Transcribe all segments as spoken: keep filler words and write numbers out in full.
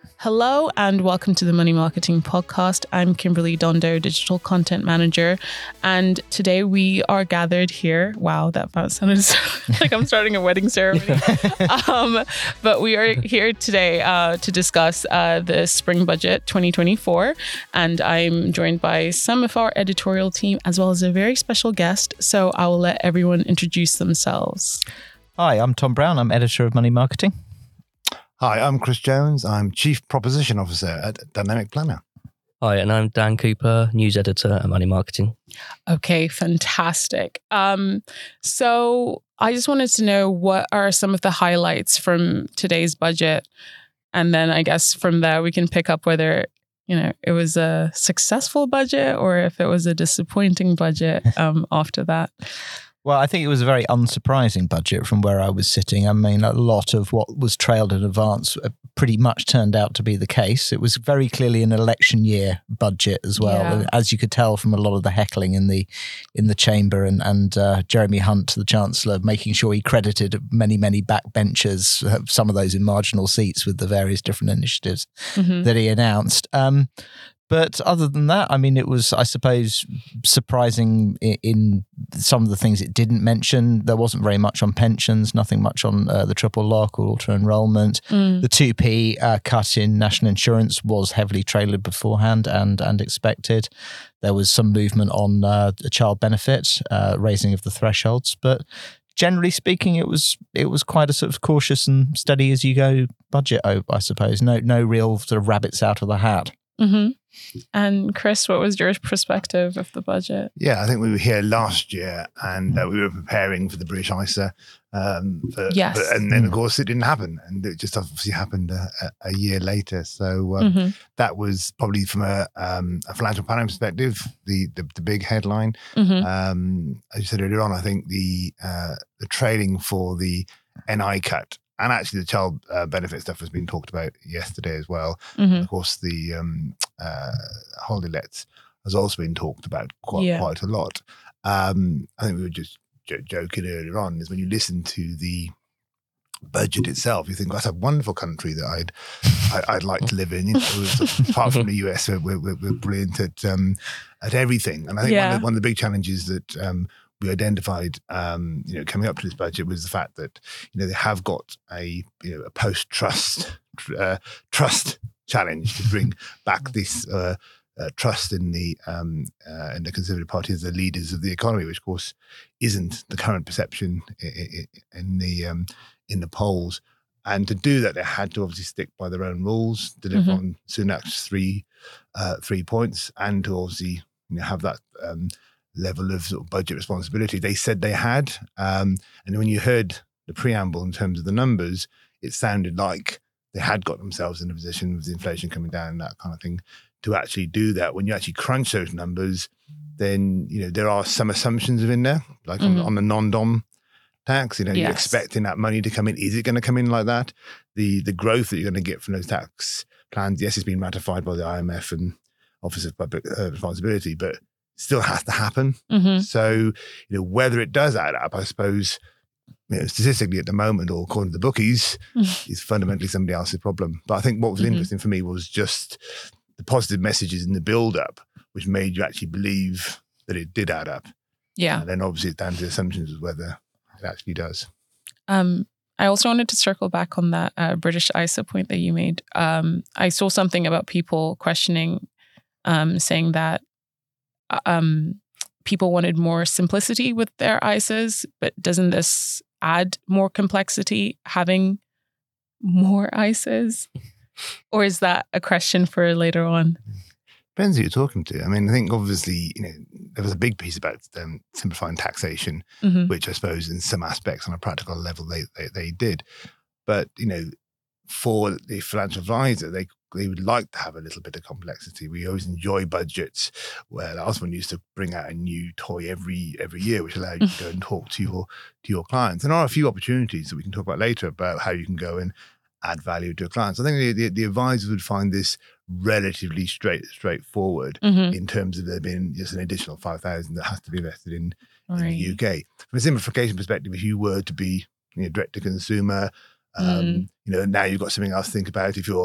Hello and welcome to the Money Marketing Podcast. I'm Kimberly Dondo, Digital Content Manager. And today we are gathered here. Wow, that sounded like I'm starting a wedding ceremony. um, but we are here today uh, to discuss uh, the Spring Budget twenty twenty-four. And I'm joined by some of our editorial team as well as a very special guest. So I will let everyone introduce themselves. Hi, I'm Tom Brown. I'm editor of Money Marketing. Hi, I'm Chris Jones. I'm Chief Proposition Officer at Dynamic Planner. Hi, and I'm Dan Cooper, News Editor at Money Marketing. Okay, fantastic. Um, so I just wanted to know, what are some of the highlights from today's budget? And then I guess from there we can pick up whether, you know, it was a successful budget or if it was a disappointing budget um, after that. Well, I think it was a very unsurprising budget from where I was sitting. I mean, a lot of what was trailed in advance pretty much turned out to be the case. It was very clearly an election year budget as well, yeah. As you could tell from a lot of the heckling in the in the chamber and, and uh, Jeremy Hunt, the Chancellor, making sure he credited many, many backbenchers, uh, some of those in marginal seats with the various different initiatives mm-hmm. that he announced. Um, But other than that, I mean, it was, I suppose, surprising in, in some of the things it didn't mention. There wasn't very much on pensions, nothing much on uh, the triple lock or auto enrolment. Mm. The two p uh, cut in national insurance was heavily trailered beforehand and and expected. There was some movement on uh, the child benefit, uh, raising of the thresholds, but generally speaking, it was it was quite a sort of cautious and steady as you go budget, I suppose. No, no real sort of rabbits out of the hat. Mm-hmm. And Chris, what was your perspective of the budget? Yeah, I think we were here last year and uh, we were preparing for the British I S A. Um, for, yes. For, and then, of course, it didn't happen. And it just obviously happened a, a year later. So um, mm-hmm. that was probably from a, um, a financial planning perspective, the, the, the big headline. Mm-hmm. Um, as you said earlier on, I think the, uh, the trading for the N I cut, and actually the child uh, benefit stuff has been talked about yesterday as well. Mm-hmm. Of course, the um, uh, holiday lets has also been talked about quite yeah. quite a lot. Um, I think we were just j- joking earlier on, is when you listen to the budget itself, you think, that's a wonderful country that I'd I, I'd like to live in. You know, apart from the U S, we're, we're, we're brilliant at, um, at everything. And I think yeah. one, of the, one of the big challenges that um, we identified, um, you know, coming up to this budget was the fact that, you know, they have got a, you know, a post-trust uh, trust challenge to bring back this uh, uh, trust in the um, uh, in the Conservative Party as the leaders of the economy, which of course isn't the current perception in, in the um, in the polls. And to do that, they had to obviously stick by their own rules, deliver mm-hmm. on Sunak's three uh, three points, and to obviously, you know, have that. Um, level of, sort of budget responsibility they said they had. Um, and when you heard the preamble in terms of the numbers, it sounded like they had got themselves in a position with the inflation coming down and that kind of thing to actually do that. When you actually crunch those numbers, then, you know, there are some assumptions in there, like mm-hmm. on, on the non-dom tax, you know, yes. you're expecting that money to come in. Is it going to come in like that? The the growth that you're going to get from those tax plans, yes, it's been ratified by the I M F and Office of Public uh, Responsibility, but still has to happen. Mm-hmm. So, you know, whether it does add up, I suppose, you know, statistically at the moment, or according to the bookies, is fundamentally somebody else's problem. But I think what was mm-hmm. interesting for me was just the positive messages in the build-up, which made you actually believe that it did add up. Yeah. And then obviously it's down to the assumptions of whether it actually does. Um, I also wanted to circle back on that uh, British I S A point that you made. Um, I saw something about people questioning, um, saying that Um, people wanted more simplicity with their I S As, but doesn't this add more complexity having more I S As? Or is that a question for later on? Depends who you're talking to. I mean, I think obviously, you know, there was a big piece about um, simplifying taxation, mm-hmm. which I suppose in some aspects on a practical level they, they, they did. But, you know, for the financial advisor, they they would like to have a little bit of complexity. We always enjoy budgets where Osborne used to bring out a new toy every every year, which allowed you to go and talk to your to your clients. And there are a few opportunities that we can talk about later about how you can go and add value to your clients. I think the, the, the advisors would find this relatively straight straightforward mm-hmm. in terms of there being just an additional five thousand that has to be invested in, right. in the U K. From a simplification perspective, if you were to be, you know, direct to consumer, um, mm. you know, now you've got something else to think about. If you're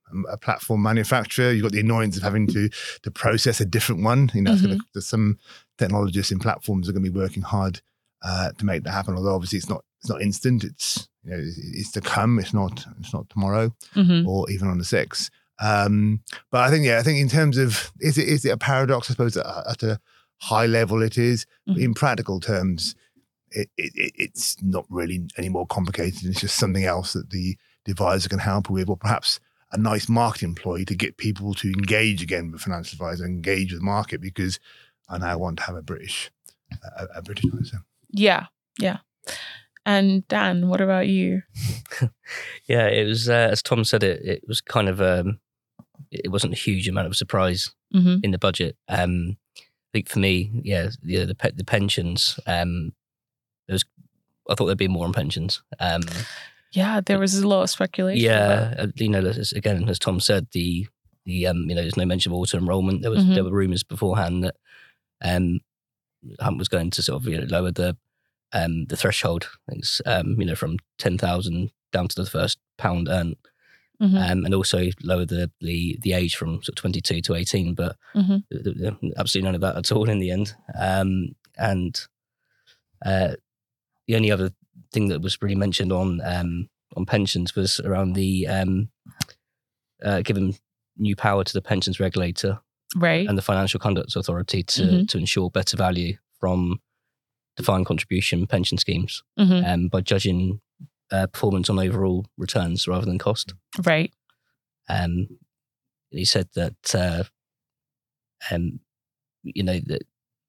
a platform manufacturer. You've got the annoyance of having to to process a different one. You know, it's Mm-hmm. gonna, there's some technologists in platforms are going to be working hard uh, to make that happen. Although obviously it's not it's not instant. It's you know it's, it's to come. It's not it's not tomorrow Mm-hmm. or even on the sixth. Um, but I think yeah, I think in terms of is it is it a paradox? I suppose at, at a high level it is. But in practical terms, it, it it's not really any more complicated. It's just something else that the advisor can help with, or perhaps a nice marketing employee to get people to engage again with financial advisor, engage with market, because I now want to have a British a, a British advisor. Yeah, yeah. And Dan, what about you? Yeah, it was uh, as Tom said. It it was kind of um, it wasn't a huge amount of surprise Mm-hmm. in the budget. Um, I think for me, yeah, yeah, the pe- the pensions. Um, there was I thought there'd be more on pensions. Um, Yeah, there was a lot of speculation. yeah, about- uh, you know, as, again, as Tom said, the the um, you know, there's no mention of auto enrollment. There was Mhm. there were rumours beforehand that um, Hunt was going to sort of you know lower the um the threshold. I think it's, um, you know, from ten thousand down to the first pound earned. Mhm. Um, and also lower the, the the age from sort of twenty-two to eighteen, but Mhm. th- th- absolutely none of that at all in the end. Um, and uh, the only other thing that was really mentioned on um, on pensions was around the um, uh, giving new power to the pensions regulator Right. and the Financial Conduct Authority to Mhm. to ensure better value from defined contribution pension schemes Mm-hmm. um, by judging uh, performance on overall returns rather than cost. Right. Um, he said that uh, um, you know that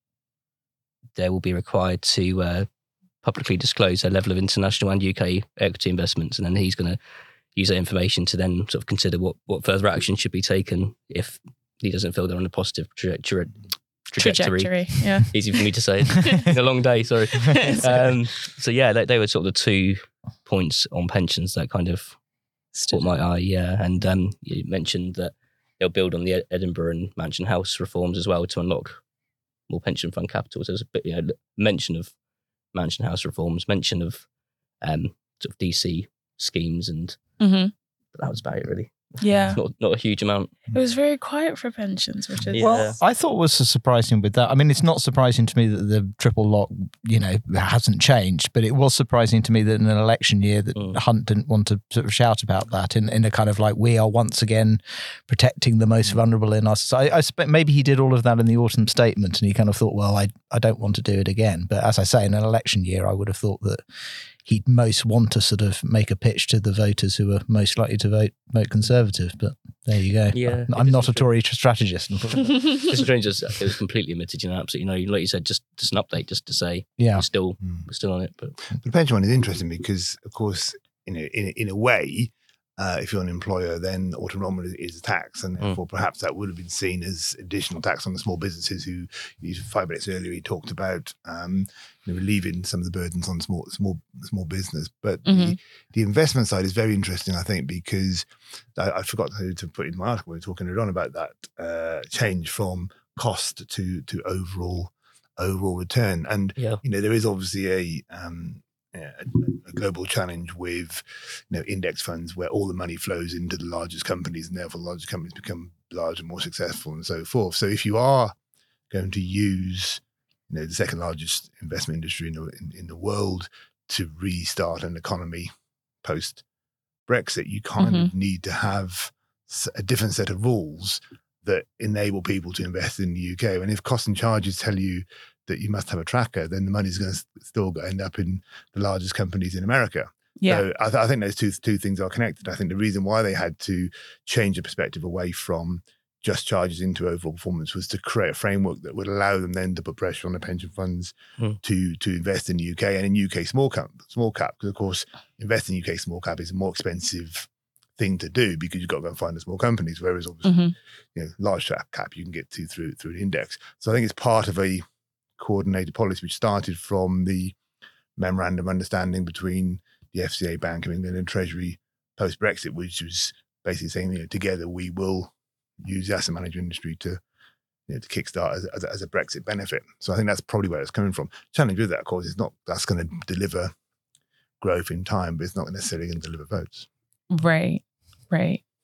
they will be required to uh, publicly disclose their level of international and U K equity investments, and then he's going to use that information to then sort of consider what, what further action should be taken if he doesn't feel they're on a positive trajectory. Trajectory. Trajectory. Yeah. Easy for me to say. It's been a long day, sorry. Um, so yeah, they, they were sort of the two points on pensions that kind of Stood caught my eye. Yeah, and um, you mentioned that they'll build on the Ed- Edinburgh and Mansion House reforms as well to unlock more pension fund capital. So there's a bit, you know, mention of Mansion House reforms, mention of um, sort of D C schemes, and Mhm. but that was about it really. Yeah. It's not not a huge amount. It was very quiet for pensions, which is Yeah. Well, I thought was surprising with that. I mean, it's not surprising to me that the triple lock, you know, hasn't changed, but it was surprising to me that in an election year that Mm. Hunt didn't want to sort of shout about that in, in a kind of like, we are once again protecting the most vulnerable in us. So I, I expect maybe he did all of that in the autumn statement and he kind of thought, well, I, I don't want to do it again. But as I say, in an election year, I would have thought that he'd most want to sort of make a pitch to the voters who are most likely to vote vote Conservative. But there you go. Yeah, I'm it not is a Tory strategist. It's strange as it was completely omitted. You know, absolutely no. Like you said, just just an update, just to say Yeah. we're still Mm. we're still on it. But But the pension one is interesting because, of course, you know, in in a way, uh, if you're an employer, then auto enrollment is, is a tax, and therefore perhaps that would have been seen as additional tax on the small businesses who, you- five minutes earlier, he talked about um, you know, relieving some of the burdens on small small small business. But the, Mhm. the investment side is very interesting, I think, because I, I forgot to, to put in my article, we were talking earlier on about that uh, change from cost to to overall overall return, and yeah, you know, there is obviously a, um, a, a global challenge with, you know, index funds where all the money flows into the largest companies and therefore the largest companies become larger and more successful and so forth. So if you are going to use, you know, the second largest investment industry in the, in, in the world to restart an economy post Brexit, you kind of need to have s- a different set of rules that enable people to invest in the U K. And if costs and charges tell you that you must have a tracker, then the money's going to still end up in the largest companies in America. yeah. So I, th- I think those two two things are connected. I think the reason why they had to change the perspective away from just charges into overall performance was to create a framework that would allow them then to put pressure on the pension funds Hmm. to to invest in the U K and in U K small cap, small cap. Because of course, investing in U K small cap is a more expensive thing to do because you've got to go and find the small companies. Whereas obviously, Mhm. you know, large cap you can get to through through the index. So I think it's part of a coordinated policy which started from the memorandum of understanding between the F C A, Bank of England, and Treasury post Brexit, which was basically saying, you know, together we will use the asset management industry to, you know, to kickstart as, as, a, as a Brexit benefit. So I think that's probably where it's coming from. Challenge with that, of course, is not that's going to deliver growth in time, but it's not necessarily going to deliver votes. Right. Right.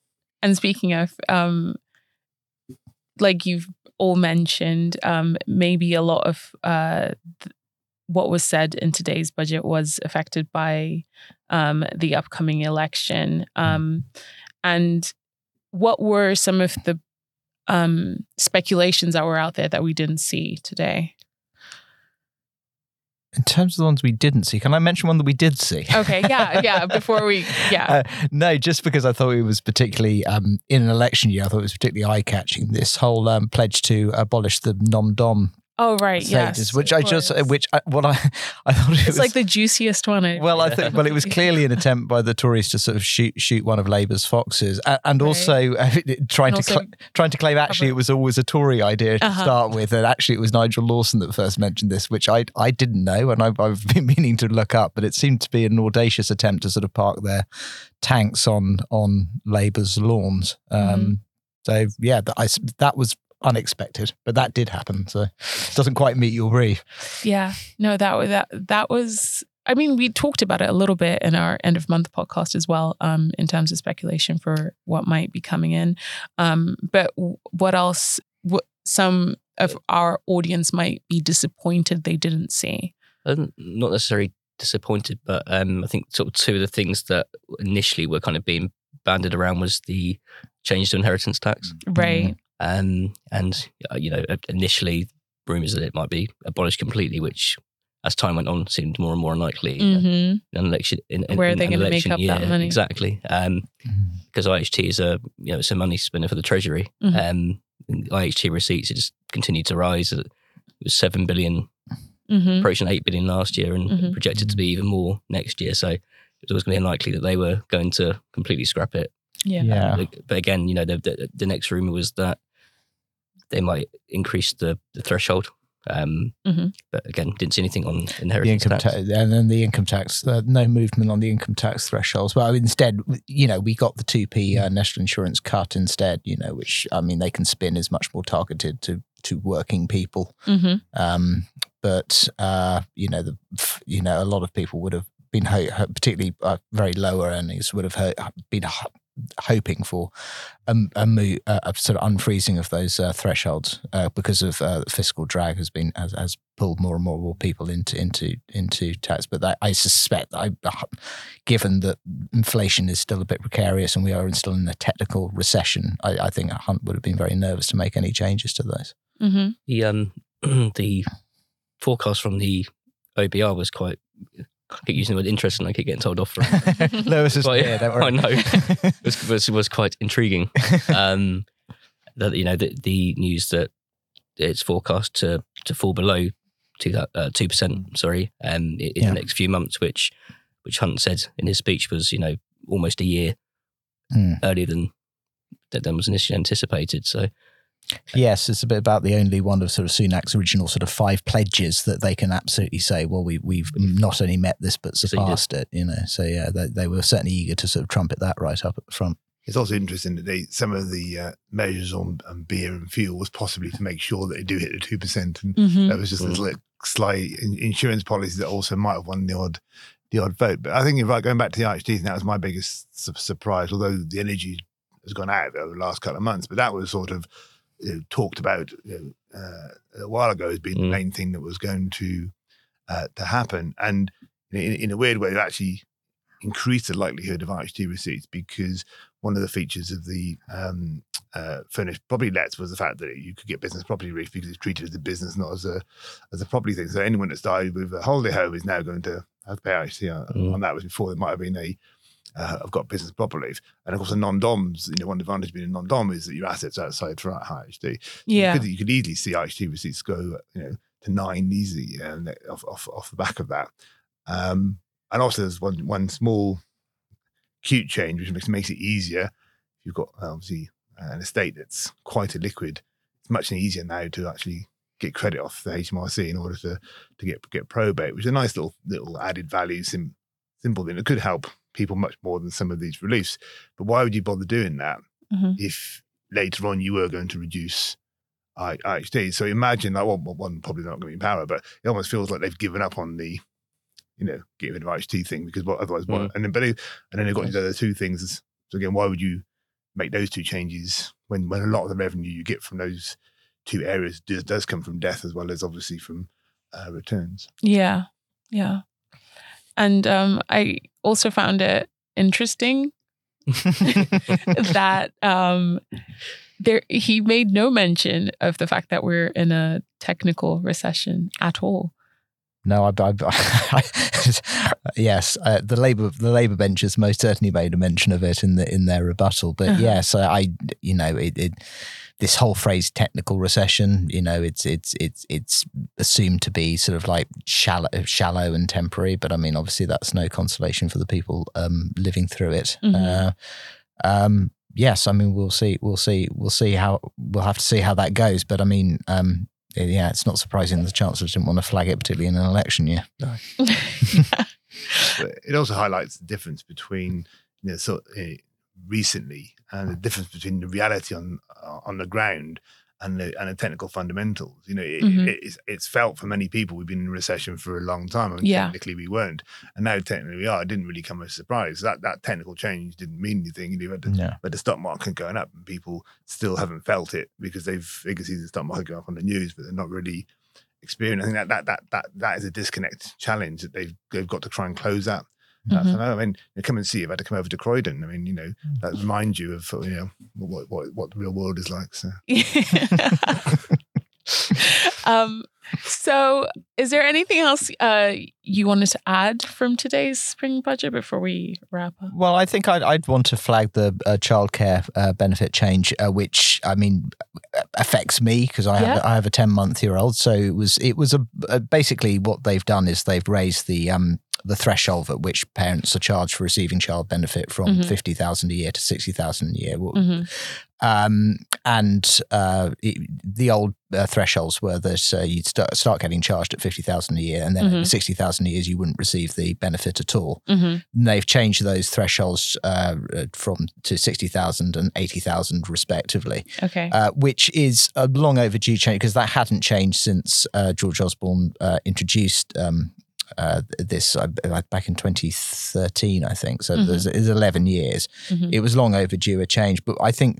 And speaking of, um, like you've all mentioned, um, maybe a lot of uh, th- what was said in today's budget was affected by um, the upcoming election. Um, and what were some of the um, speculations that were out there that we didn't see today? In terms of the ones we didn't see, can I mention one that we did see? Okay, yeah, yeah. Before we, yeah. Uh, no, just because I thought it was particularly, um, in an election year, I thought it was particularly eye-catching. This whole um, pledge to abolish the non-dom Oh right, status, yes, which I just, which I, what I, I thought it it's was like the juiciest one. I well, I think, well, it was clearly an attempt by the Tories to sort of shoot shoot one of Labour's foxes, and, and Right. also uh, trying And to also cl- trying to claim actually it was always a Tory idea to Uh-huh. start with, and actually it was Nigel Lawson that first mentioned this, which I I didn't know, and I, I've been meaning to look up, but it seemed to be an audacious attempt to sort of park their tanks on on Labour's lawns. Um, Mm-hmm. So yeah, that, I, that was unexpected, but that did happen. So it doesn't quite meet your brief. Yeah, no, that was that that was. I mean, we talked about it a little bit in our end of month podcast as well, um, in terms of speculation for what might be coming in. Um, but w- what else? What some of our audience might be disappointed they didn't see. I'm not necessarily disappointed, but um, I think sort of two of the things that initially were kind of being banded around was the change to inheritance tax. Right. Um, and, uh, you know, initially rumours that it might be abolished completely, which as time went on seemed more and more unlikely. Mm-hmm. In an election, in, in, Where are in they an gonna make election up year. that money? Exactly. Um, because I H T is a, you know, it's a money spinner for the Treasury. Mhm. Um, I H T receipts have just continued to rise. It was seven billion, Mm-hmm. approaching eight billion last year, and Mhm. projected to be even more next year. So it was always going to be unlikely that they were going to completely scrap it. Yeah. Yeah. But, but again, you know, the, the, the next rumor was that they might increase the, the threshold. Um, Mhm. But again, didn't see anything on The inheritance income tax. tax, and then the income tax, uh, no movement on the income tax thresholds. Well, instead, you know, we got the two p uh, national insurance cut instead, you know, which, I mean, they can spin is much more targeted to to working people. Mm-hmm. Um, but, uh, you know, the you know, a lot of people would have been, ho- ho- particularly uh, very lower earnings, would have ho- been ho- hoping for a, a, move, a, a sort of unfreezing of those uh, thresholds uh, because of uh, fiscal drag has been has, has pulled more and more, more people into into into tax. But that, I suspect, I, given that inflation is still a bit precarious and we are still in a technical recession, I, I think Hunt would have been very nervous to make any changes to those. Mm-hmm. The um the forecast from the O B R was quite. I keep using the word interesting. I keep getting told off for it. Lewis is Quite- here, don't worry. I know. It was, was was quite intriguing. Um, that you know the, the news that it's forecast to to fall below two uh, two percent. Sorry, um, in Yeah. the next few months, which which Hunt said in his speech was you know almost a year Mm. earlier than than was initially anticipated. So Yes, it's a bit about the only one of sort of Sunak's original sort of five pledges that they can absolutely say, well, we, we've not only met this but surpassed it, you know. So yeah, they, they were certainly eager to sort of trumpet that right up at the front. It's also interesting that they, some of the uh, measures on, on beer and fuel was possibly to make sure that they do hit the two percent. And Mm-hmm. that was just this little slight in, insurance policy that also might have won the odd the odd vote. But I think if I going back to the I H T, that was my biggest su- surprise, although the energy has gone out over the last couple of months. But that was sort of you know, talked about you know, uh, a while ago as being Mm. the main thing that was going to uh, to happen. And you know, in, in a weird way, it actually increased the likelihood of I H T receipts because one of the features of the um, uh, furnished property lets was the fact that you could get business property relief because it's treated as a business, not as a as a property thing. So anyone that started with a holiday home is now going to have to pay I H T on, Mm. on that. Was before there might have been a uh, I've got business property relief, and of course the non-doms. You know, one advantage of being a non-dom is that your assets are outside for I H T. Yeah. You could, you could easily see I H T receipts go, you know, to nine easy um, off, off off the back of that. Um, and also, there's one one small cute change which makes makes it easier. If you've got obviously an estate that's quite illiquid, it's much easier now to actually get credit off the H M R C in order to to get get probate, which is a nice little little added value, sim, simple thing. It could help people much more than some of these reliefs. But why would you bother doing that Mhm. if later on you were going to reduce I H T? So imagine, like, well, one probably not going to be in power, but it almost feels like they've given up on the, you know, getting rid of I H T thing because what otherwise, what, Mm. and then but they, and then they've got these other two things. So again, why would you make those two changes when, when a lot of the revenue you get from those two areas does, does come from death as well as obviously from uh, returns. Yeah, yeah. And um, I also found it interesting that um, there he made no mention of the fact that we're in a technical recession at all. No, I, I, I yes, uh, the Labour the Labour benches most certainly made a mention of it in the in their rebuttal. But uh-huh. yes, I, I you know it, it this whole phrase technical recession, you know, it's it's it's it's assumed to be sort of like shallow shallow and temporary. But I mean, obviously, that's no consolation for the people um, living through it. Mm-hmm. Uh, um, yes, I mean, we'll see, we'll see, we'll see how we'll have to see how that goes. But I mean. Um, Yeah, it's not surprising the Chancellor didn't want to flag it, particularly in an election year. No. Yeah. It also highlights the difference between, you know, sort of, uh, recently and the difference between the reality on on the ground and the and the technical fundamentals. You know, it, mm-hmm. it, it's, it's felt for many people we've been in recession for a long time. I mean, yeah. technically we weren't, and now technically we are. It didn't really come as a surprise. That that technical change didn't mean anything. You know, but the, yeah. but the stock market going up, and people still haven't felt it because they've they can see the stock market go up on the news, but they're not really experiencing. I think that that that that that is a disconnect challenge that they've they've got to try and close that. Mm-hmm. I mean, you come and see. You've had to come over to Croydon. I mean, you know, that reminds you of you know what what what the real world is like. So, um, so is there anything else uh, you wanted to add from today's spring budget before we wrap up? Well, I think I'd, I'd want to flag the uh, childcare uh, benefit change, uh, which I mean affects me because I have yeah. I have a ten month year old. So it was it was a, a basically what they've done is they've raised the um. the threshold at which parents are charged for receiving child benefit from mm-hmm. fifty thousand a year to sixty thousand a year. Mm-hmm. Um, and uh, it, the old uh, thresholds were that uh, you'd start, start getting charged at fifty thousand a year, and then mm-hmm. at sixty thousand a year, you wouldn't receive the benefit at all. Mm-hmm. And they've changed those thresholds uh, from to sixty thousand and eighty thousand respectively. Okay. Uh, which is a long overdue change because that hadn't changed since uh, George Osborne uh, introduced um, Uh, this uh, back in twenty thirteen, I think. So mm-hmm. there's, there's eleven years. Mm-hmm. It was long overdue a change, but I think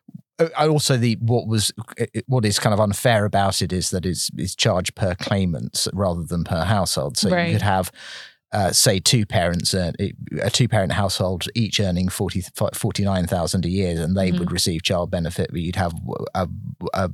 also the what was what is kind of unfair about it is that it's, it's charged per claimant rather than per household. So right. you could have. Uh, say two parents, uh, a two-parent household, each earning forty, forty-nine thousand a year, and they mm-hmm. would receive child benefit. But you'd have a, a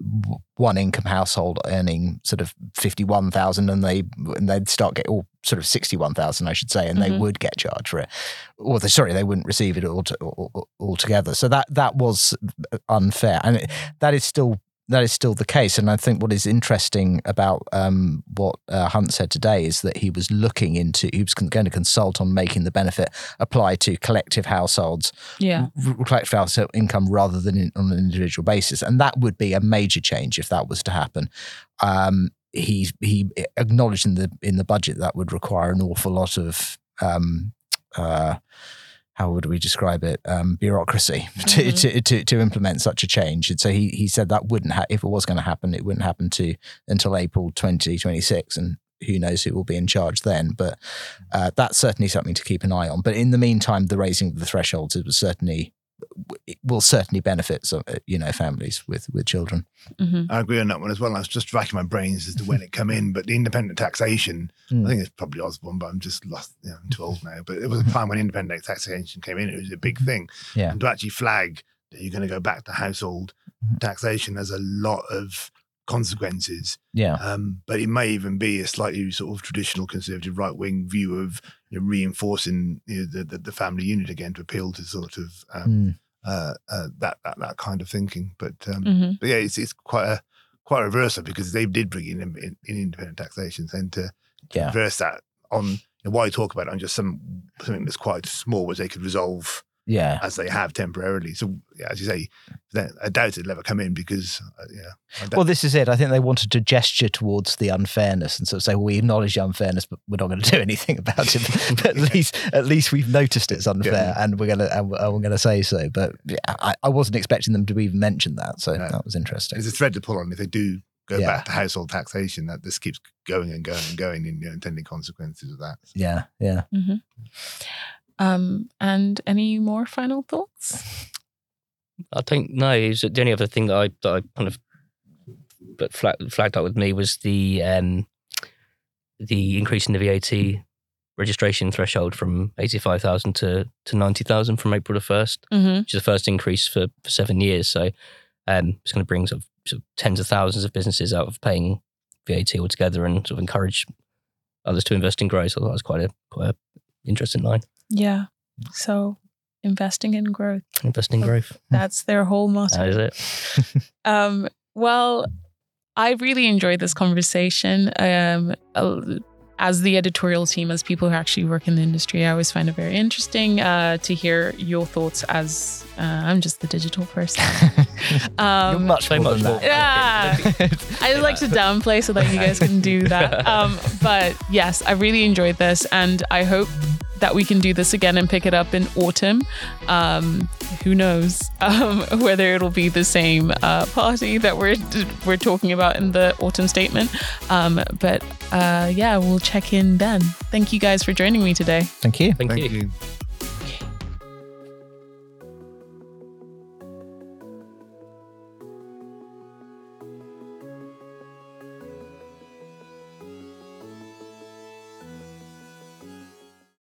one income household earning sort of fifty-one thousand, and they and they'd start get all sort of sixty-one thousand, I should say, and mm-hmm. they would get charged for it. Or they, sorry, they wouldn't receive it all to, all, altogether. So that that was unfair, and it, that is still. That is still the case. And I think what is interesting about um, what uh, Hunt said today is that he was looking into, he was con- going to consult on making the benefit apply to collective households, yeah. r- collective household income rather than in, on an individual basis. And that would be a major change if that was to happen. Um, he he acknowledged in the in the budget that would require an awful lot of um, uh, how would we describe it? Um, bureaucracy to, mm-hmm. to, to to implement such a change. And so he he said that wouldn't ha- if it was going to happen, it wouldn't happen to until April twenty twenty-six, and who knows who will be in charge then. But uh, that's certainly something to keep an eye on. But in the meantime, the raising of the thresholds it was certainly it will certainly benefit some, you know, families with with children. Mm-hmm. I agree on that one as well. I was just racking my brains as to when it come in, but the independent taxation, mm. I think it's probably Osborne, but I'm just lost. You know, I'm too old now. But it was a time when independent taxation came in. It was a big thing. Yeah. And to actually flag that you're going to go back to household taxation, there's a lot of consequences. Yeah. Um, but it may even be a slightly sort of traditional conservative right wing view of you know, reinforcing you know, the, the the family unit again to appeal to sort of um, mm. uh, uh, that, that that kind of thinking. But um, mm-hmm. but yeah, it's it's quite a quite a reversal because they did bring in in, in independent taxation and to yeah. reverse that on you know, why talk about it on just some something that's quite small, which they could resolve. Yeah, as they have temporarily. So, yeah, as you say, I doubt it'll ever come in because, uh, yeah. Well, this is it. I think they wanted to gesture towards the unfairness and sort of say, well, we acknowledge the unfairness, but we're not going to do anything about it. But at least, at least we've noticed it's unfair, yeah. and we're going to, and we're going to say so. But yeah, I, I wasn't expecting them to even mention that, so no. that was interesting. There's a thread to pull on if they do go yeah. back to household taxation. That this keeps going and going and going, and you know, intending consequences of that. So. Yeah, yeah. Mm-hmm. Um, and any more final thoughts? I don't know. It's the only other thing that I that I kind of but flagged, flagged up with me was the um, the increase in the V A T registration threshold from eighty-five thousand to, to ninety thousand from April the first, Mm-hmm. which is the first increase for, for seven years. So um, it's going to bring sort of, sort of tens of thousands of businesses out of paying V A T altogether and sort of encourage others to invest in growth. So that was quite a quite a interesting line. Yeah. So investing in growth. Invest in growth. That's their whole motto. That is it. Um, well, I really enjoyed this conversation. Um, uh, as the editorial team, as people who actually work in the industry, I always find it very interesting uh, to hear your thoughts as uh, I'm just the digital person. Um, You're much so more much than more. that. I like to downplay so that you guys can do that. Um, but yes, I really enjoyed this, and I hope that we can do this again and pick it up in autumn. Um, who knows um, whether it'll be the same uh, party that we're we're talking about in the autumn statement. Um, but uh, yeah, we'll check in then. Thank you guys for joining me today. Thank you. Thank, Thank you. you.